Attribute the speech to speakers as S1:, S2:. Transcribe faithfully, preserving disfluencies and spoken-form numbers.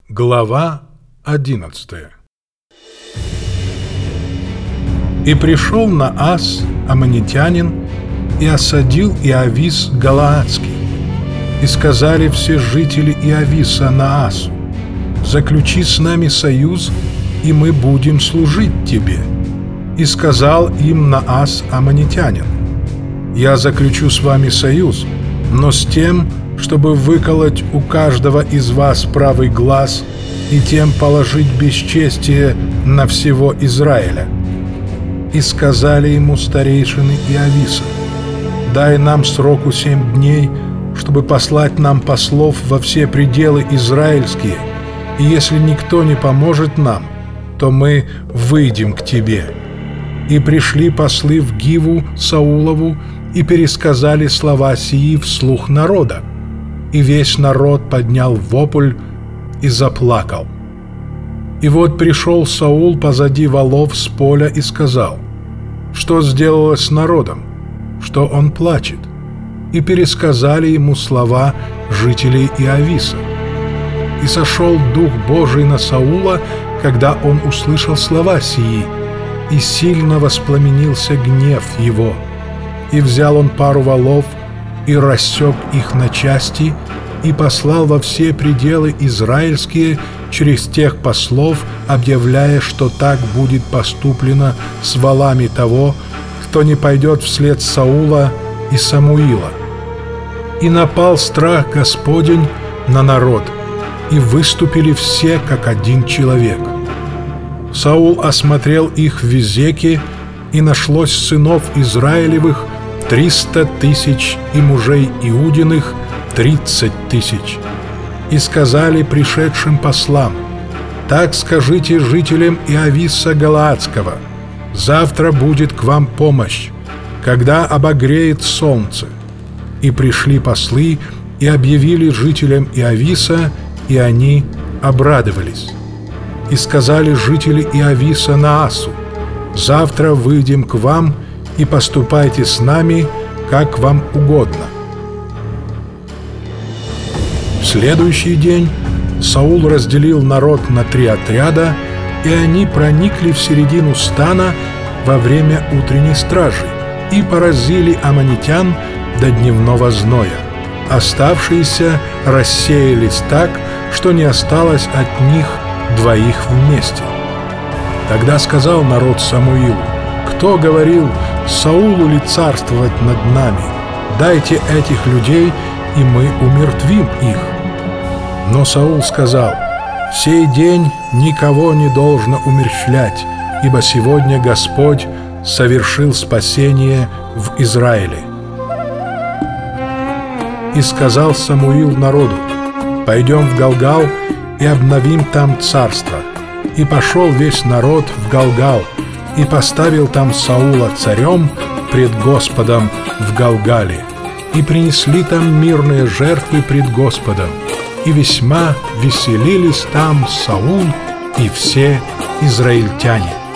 S1: Глава одиннадцатая. И пришел Наас, аммонитянин, и осадил Иавис Галаадский. И сказали все жители Иависа Наасу: «Заключи с нами союз, и мы будем служить тебе». И сказал им Наас, аммонитянин: «Я заключу с вами союз, но с тем, чтобы выколоть у каждого из вас правый глаз и тем положить бесчестие на всего Израиля». И сказали ему старейшины Иависа: «Дай нам сроку семь дней, чтобы послать нам послов во все пределы израильские, и если никто не поможет нам, то мы выйдем к тебе». И пришли послы в Гиву Саулову и пересказали слова сии вслух народа. И весь народ поднял вопль и заплакал. И вот пришел Саул позади волов с поля и сказал: «Что сделалось с народом? Что он плачет?» И пересказали ему слова жителей Иависа. И сошел Дух Божий на Саула, когда он услышал слова сии, и сильно воспламенился гнев его. И взял он пару волов, и рассек их на части, и послал во все пределы израильские через тех послов, объявляя, что так будет поступлено с волами того, кто не пойдет вслед Саула и Самуила. И напал страх Господень на народ, и выступили все, как один человек. Саул осмотрел их в Везеке, и нашлось сынов Израилевых триста тысяч, и мужей Иудиных тридцать тысяч. И сказали пришедшим послам: «Так скажите жителям Иависа Галаадского: завтра будет к вам помощь, когда обогреет солнце». И пришли послы и объявили жителям Иависа, и они обрадовались. И сказали жители Иависа Наасу: «Завтра выйдем к вам, и поступайте с нами, как вам угодно». В следующий день Саул разделил народ на три отряда, и они проникли в середину стана во время утренней стражи и поразили аммонитян до дневного зноя. Оставшиеся рассеялись так, что не осталось от них двоих вместе. Тогда сказал народ Самуилу: «Кто говорил, Саулу ли царствовать над нами? Дайте этих людей, и мы умертвим их». Но Саул сказал: «Сей день никого не должно умерщвлять, ибо сегодня Господь совершил спасение в Израиле». И сказал Самуил народу: «Пойдем в Галгал и обновим там царство». И пошел весь народ в Галгал, и поставил там Саула царем пред Господом в Галгале. И принесли там мирные жертвы пред Господом, и весьма веселились там Саул и все израильтяне.